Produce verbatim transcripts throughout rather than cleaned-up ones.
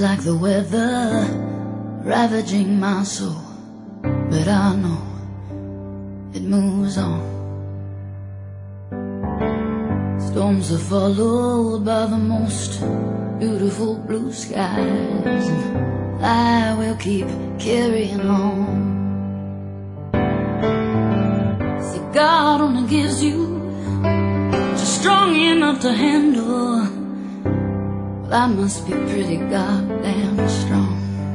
like the weather ravaging my soul, but I know it moves on. Storms are followed by the most beautiful blue skies, and I will keep carrying on. See, God only gives you just strong enough to handle. Well, I must be pretty goddamn strong,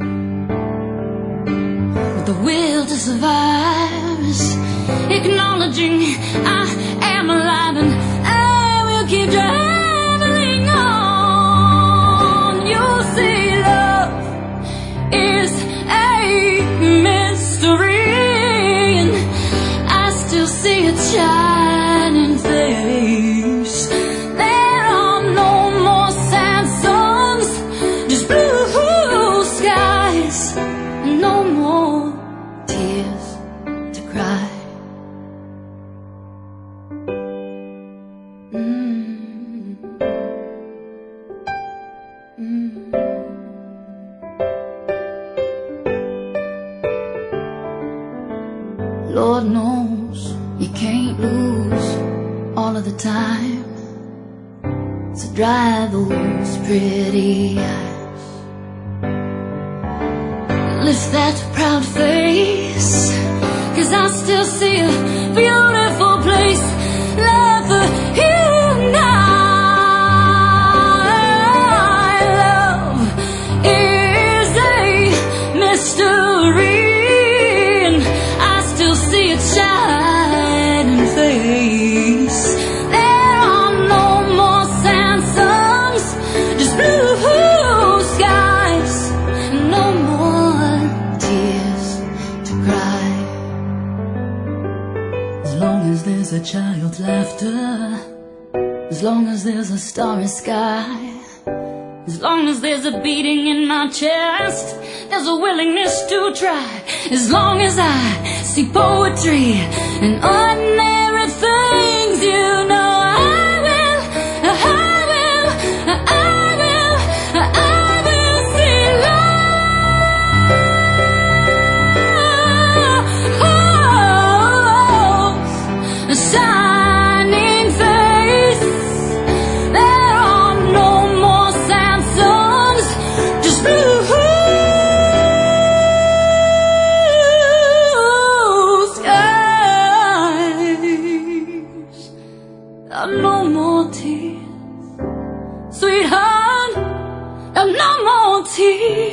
with the will to survive, is acknowledging I am alive, and I will keep traveling on. You'll see, love is a mystery, and I still see its shining face. There are no more sad songs, just blue skies, and no more tears to cry. Mm. Mm. Lord knows you can't lose all of the time, so dry those pretty eyes, lift that proud face, 'cause I still see a beautiful place. Love for you and I. Love is a mystery, and I still see its shining face. There are no more sad songs, just blue skies, and no more tears to cry. As long as there's a child's laughter, as long as there's a starry sky, as long as there's a beating in my chest, there's a willingness to try. As long as I see poetry and ordinary things, you know I will, I will, I will, I will see love's shining face. There are no more sad songs, just blue skies. No more tears, sweetheart, no more tears.